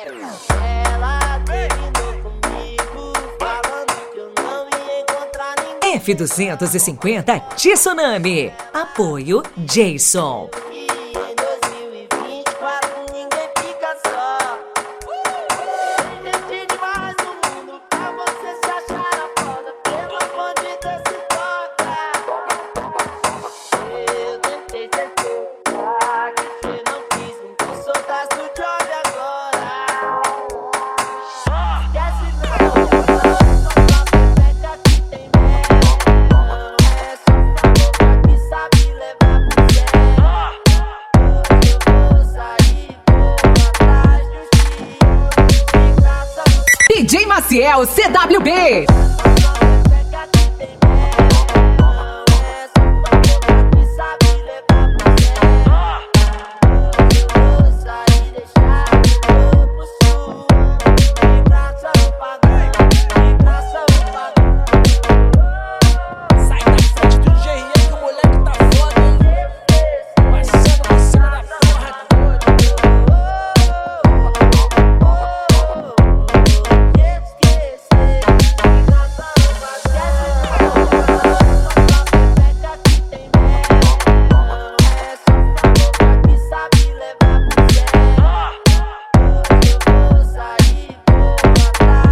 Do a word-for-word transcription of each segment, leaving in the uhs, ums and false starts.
Ela terminou comigo, falando que eu não ia encontrar ninguém. F duzentos e cinquenta Tsunami. Apoio Jason. E em dois mil e vinte e quatro ninguém fica só. Tem gente demais no mundo pra você se achar a foda. Pelo amor de Deus, se toca. Eu tentei ser teu, que você não quis, então soltaste o job agora. Esquece não, só pepeca que tem mel. Não é só favor que sabe levar pro céu. Eu vou sair, vou atrás do X, de graça. D J Maciel C W B. Pepeca que tem mel. Não é só favor que sabe levar pro céu. Eu vou sair, deixar o corpo suando. De graça eu pago, de graça eu pago. Sai da frente do G R que o moleque tá foda, hein? Passando por cima da porra toda.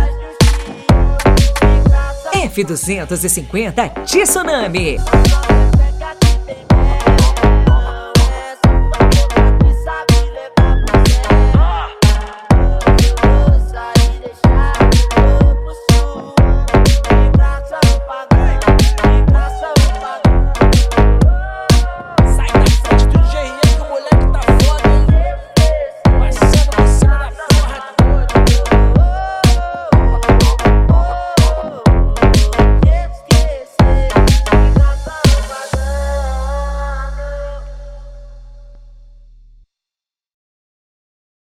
F duzentos e cinquenta Tsunami.